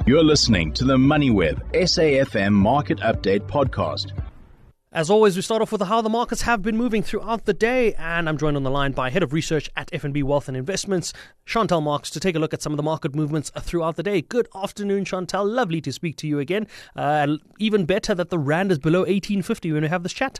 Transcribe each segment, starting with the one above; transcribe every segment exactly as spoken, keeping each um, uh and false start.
You're listening to the MoneyWeb S A F M Market Update Podcast. As always, we start off with how the markets have been moving throughout the day, and I'm joined on the line by Head of Research at F N B Wealth and Investments, Chantal Marx, to take a look at some of the market movements throughout the day. Good afternoon, Chantal. Lovely to speak to you again. Uh, even better that the Rand is below eighteen fifty when we have this chat.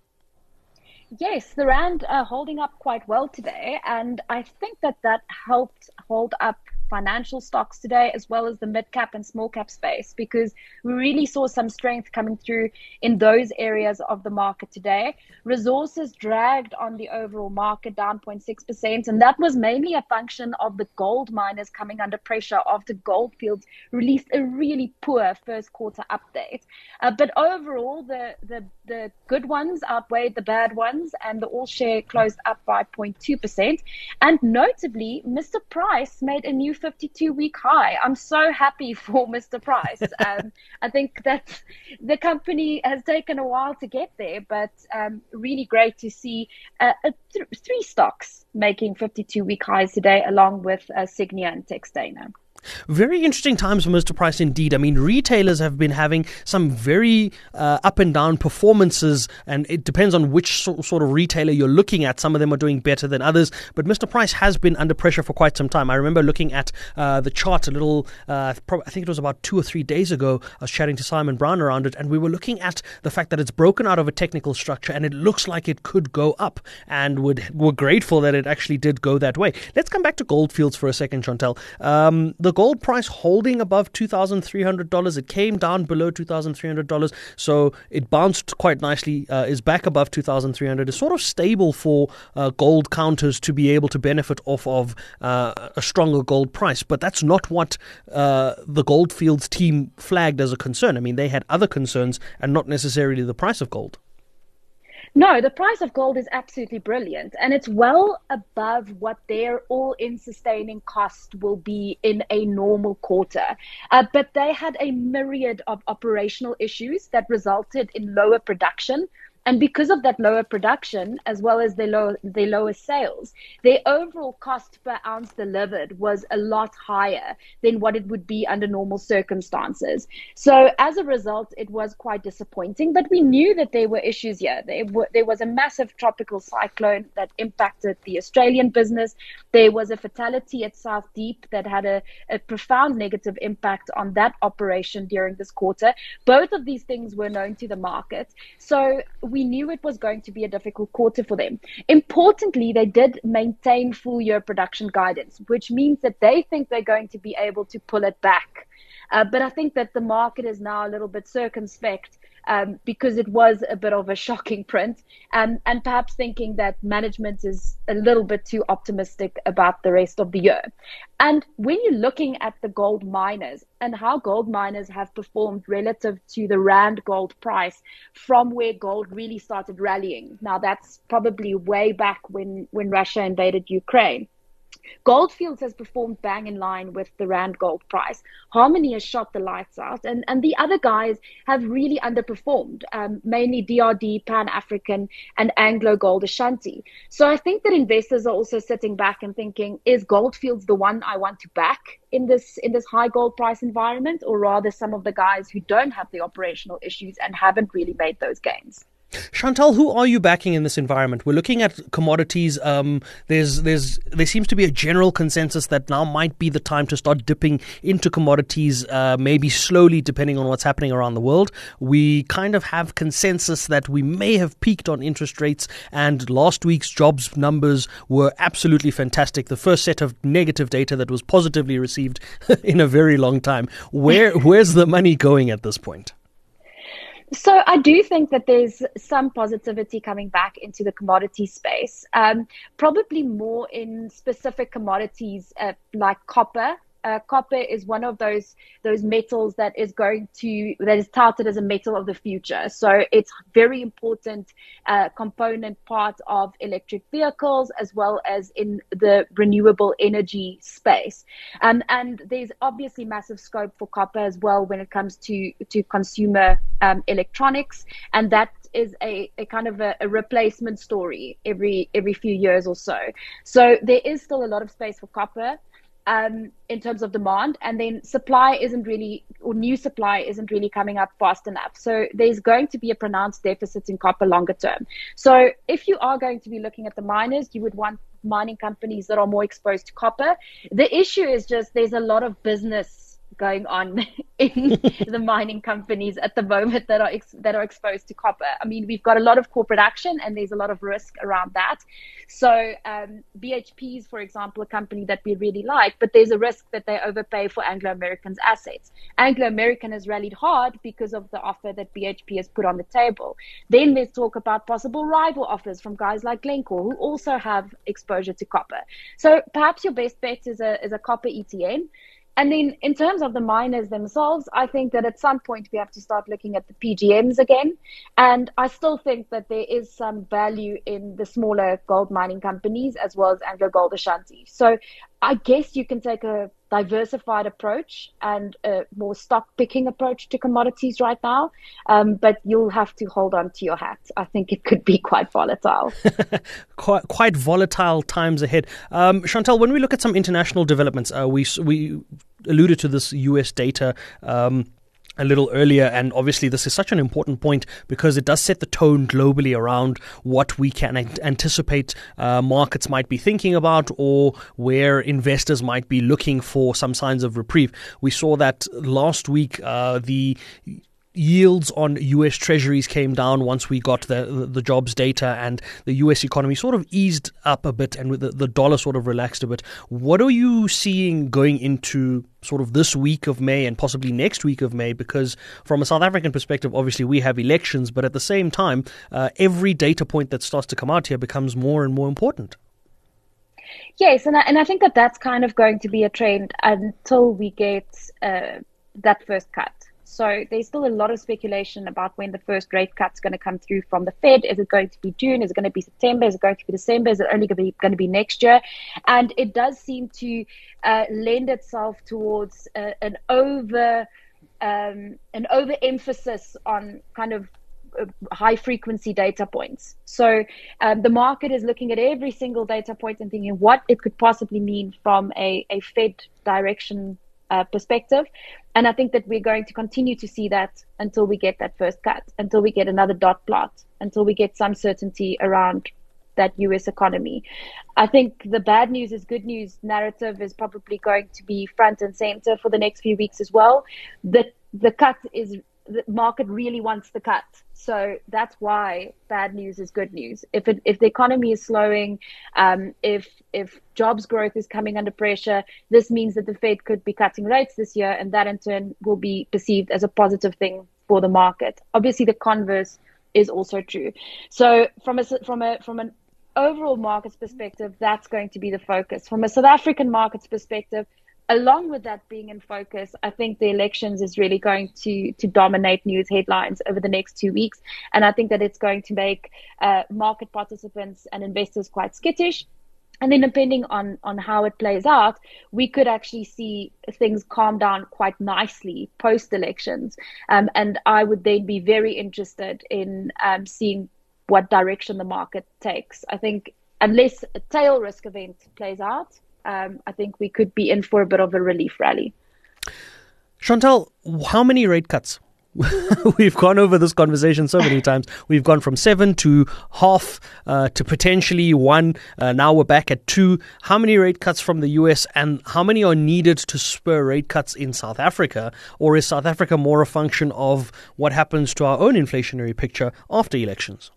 Yes, the Rand uh, holding up quite well today, and I think that that helped hold up financial stocks today, as well as the mid-cap and small-cap space, because we really saw some strength coming through in those areas of the market today. Resources dragged on the overall market down zero point six percent, and that was mainly a function of the gold miners coming under pressure after Gold Fields released a really poor first quarter update. Uh, but overall, the, the, the good ones outweighed the bad ones, and the all-share closed up by zero point two percent. And notably, Mister Price made a new fifty-two week high. I'm so happy for Mister Price. Um, I think that the company has taken a while to get there, but um, really great to see uh, uh, th- three stocks making fifty-two week highs today, along with uh, Signia and Textainer. Very interesting times for Mister Price indeed. I mean, retailers have been having some very uh, up and down performances, and it depends on which so- sort of retailer you're looking at. Some of them are doing better than others, but Mister Price has been under pressure for quite some time. I remember looking at uh, the chart a little, uh, pro- I think it was about two or three days ago. I was chatting to Simon Brown around it, and we were looking at the fact that it's broken out of a technical structure, and it looks like it could go up, and would, we're grateful that it actually did go that way. Let's come back to Gold Fields for a second, Chantal. Um, the gold price holding above two thousand three hundred dollars. It came down below two thousand three hundred dollars, so it bounced quite nicely, uh, is back above two thousand three hundred dollars. It's sort of stable for uh, gold counters to be able to benefit off of uh, a stronger gold price, but that's not what uh, the Gold Fields team flagged as a concern. I mean, they had other concerns and not necessarily the price of gold. No, the price of gold is absolutely brilliant, and it's well above what their all-in sustaining cost will be in a normal quarter. Uh, but they had a myriad of operational issues that resulted in lower production. And because of that lower production, as well as their lower, their lower sales, their overall cost per ounce delivered was a lot higher than what it would be under normal circumstances. So as a result, it was quite disappointing. But we knew that there were issues here. There, were, there was a massive tropical cyclone that impacted the Australian business. There was a fatality at South Deep that had a, a profound negative impact on that operation during this quarter. Both of these things were known to the market. So we knew it was going to be a difficult quarter for them. Importantly, they did maintain full year production guidance, which means that they think they're going to be able to pull it back. Uh, but I think that the market is now a little bit circumspect um, because it was a bit of a shocking print, um, and perhaps thinking that management is a little bit too optimistic about the rest of the year. And when you're looking at the gold miners and how gold miners have performed relative to the Rand gold price from where gold really started rallying, now that's probably way back when, when Russia invaded Ukraine. Gold Fields has performed bang in line with the Rand gold price. Harmony has shot the lights out, and, and the other guys have really underperformed, um, mainly D R D, Pan-African, and Anglo Gold Ashanti. So I think that investors are also sitting back and thinking, is Gold Fields the one I want to back in this in this high gold price environment, or rather some of the guys who don't have the operational issues and haven't really made those gains? Chantal, who are you backing in this environment? We're looking at commodities. Um, there's, there's, there seems to be a general consensus that now might be the time to start dipping into commodities, uh, maybe slowly, depending on what's happening around the world. We kind of have consensus that we may have peaked on interest rates, and last week's jobs numbers were absolutely fantastic. The first set of negative data that was positively received in a very long time. Where, where's the money going at this point? So I do think that there's some positivity coming back into the commodity space, um, probably more in specific commodities uh, like copper. Uh, copper is one of those those metals that is going to that is touted as a metal of the future. So it's very important uh, component part of electric vehicles, as well as in the renewable energy space. Um, and there's obviously massive scope for copper as well when it comes to to consumer um, electronics, and that is a, a kind of a, a replacement story every every few years or so. So there is still a lot of space for copper. um, in terms of demand, and then supply isn't really, or new supply isn't really coming up fast enough. So there's going to be a pronounced deficit in copper longer term. So if you are going to be looking at the miners, you would want mining companies that are more exposed to copper. The issue is just there's a lot of business going on in the mining companies at the moment that are ex- that are exposed to copper. I mean, we've got a lot of corporate action and there's a lot of risk around that. So um, B H P is, for example, a company that we really like, but there's a risk that they overpay for Anglo American's assets. Anglo American has rallied hard because of the offer that B H P has put on the table. Then there's talk about possible rival offers from guys like Glencore, who also have exposure to copper. So perhaps your best bet is a is a copper E T N. And then in terms of the miners themselves, I think that at some point we have to start looking at the P G Ms again. And I still think that there is some value in the smaller gold mining companies as well as Anglo Gold Ashanti. So I guess you can take a diversified approach and a more stock picking approach to commodities right now. Um, but you'll have to hold on to your hat. I think it could be quite volatile. quite, quite volatile times ahead. Um, Chantal, when we look at some international developments, uh, we we alluded to this U S data um, a little earlier, and obviously this is such an important point because it does set the tone globally around what we can anticipate uh, markets might be thinking about or where investors might be looking for some signs of reprieve. We saw that last week, uh, the yields on U S treasuries came down once we got the, the the jobs data, and the U S economy sort of eased up a bit, and with the, the dollar sort of relaxed a bit. What are you seeing going into sort of this week of May and possibly next week of May? Because from a South African perspective, obviously we have elections, but at the same time, uh, every data point that starts to come out here becomes more and more important. Yes, and I, and I think that that's kind of going to be a trend until we get uh, that first cut. So there's still a lot of speculation about when the first rate cut's going to come through from the Fed. Is it going to be June? Is it going to be September? Is it going to be December? Is it only going to be, going to be next year? And it does seem to uh, lend itself towards uh, an over um, an overemphasis on kind of high frequency data points. So um, the market is looking at every single data point and thinking what it could possibly mean from a, a Fed direction Uh, perspective. And I think that we're going to continue to see that until we get that first cut, until we get another dot plot, until we get some certainty around that U S economy. I think the bad news is good news narrative is probably going to be front and center for the next few weeks as well. The the cut is, the market really wants the cut. So that's why bad news is good news. If it, if the economy is slowing, um, if if jobs growth is coming under pressure, this means that the Fed could be cutting rates this year, and that in turn will be perceived as a positive thing for the market. Obviously, the converse is also true. So from a from a from an overall markets perspective, that's going to be the focus. From a South African markets perspective, along with that being in focus, I think the elections is really going to to dominate news headlines over the next two weeks. And I think that it's going to make uh, market participants and investors quite skittish. And then depending on, on how it plays out, we could actually see things calm down quite nicely post-elections. Um, and I would then be very interested in um, seeing what direction the market takes. I think unless a tail risk event plays out, Um, I think we could be in for a bit of a relief rally. Chantal, how many rate cuts? We've gone over this conversation so many times. We've gone from seven to half uh, to potentially one. Uh, now we're back at two. How many rate cuts from the U S, and how many are needed to spur rate cuts in South Africa? Or is South Africa more a function of what happens to our own inflationary picture after elections?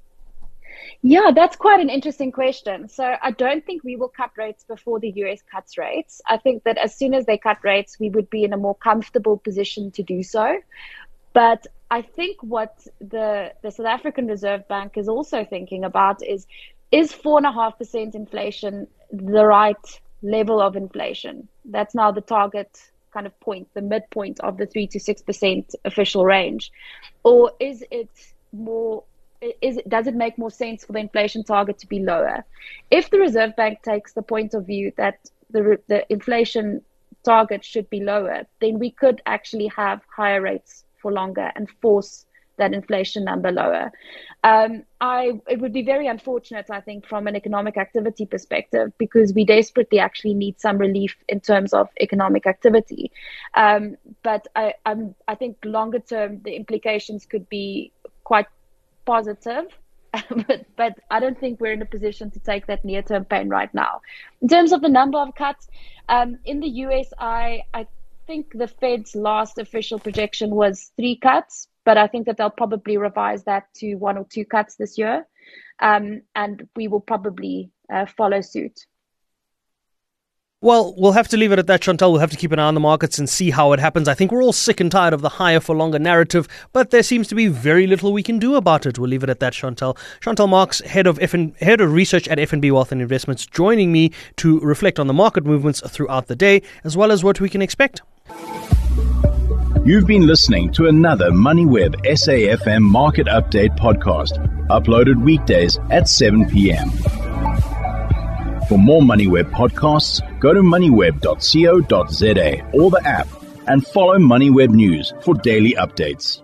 Yeah, that's quite an interesting question. So I don't think we will cut rates before the U S cuts rates. I think that as soon as they cut rates, we would be in a more comfortable position to do so. But I think what the, the South African Reserve Bank is also thinking about is, is four point five percent inflation the right level of inflation? That's now the target kind of point, the midpoint of the three to six percent official range. Or is it more Is it, does it make more sense for the inflation target to be lower? If the Reserve Bank takes the point of view that the the inflation target should be lower, then we could actually have higher rates for longer and force that inflation number lower. Um, I it would be very unfortunate, I think, from an economic activity perspective, because we desperately actually need some relief in terms of economic activity. Um, but I I'm, I think longer term the implications could be quite positive. but, but I don't think we're in a position to take that near-term pain right now. In terms of the number of cuts, um, in the U S, I, I think the Fed's last official projection was three cuts, but I think that they'll probably revise that to one or two cuts this year, um, and we will probably uh, follow suit. Well, we'll have to leave it at that, Chantal. We'll have to keep an eye on the markets and see how it happens. I think we're all sick and tired of the higher for longer narrative, but there seems to be very little we can do about it. We'll leave it at that, Chantal. Chantal Marx, head of F N- head of research at F N B Wealth and Investments, joining me to reflect on the market movements throughout the day, as well as what we can expect. You've been listening to another MoneyWeb S A F M Market Update podcast, uploaded weekdays at seven p.m. For more MoneyWeb podcasts, go to moneyweb dot co dot za or the app and follow MoneyWeb News for daily updates.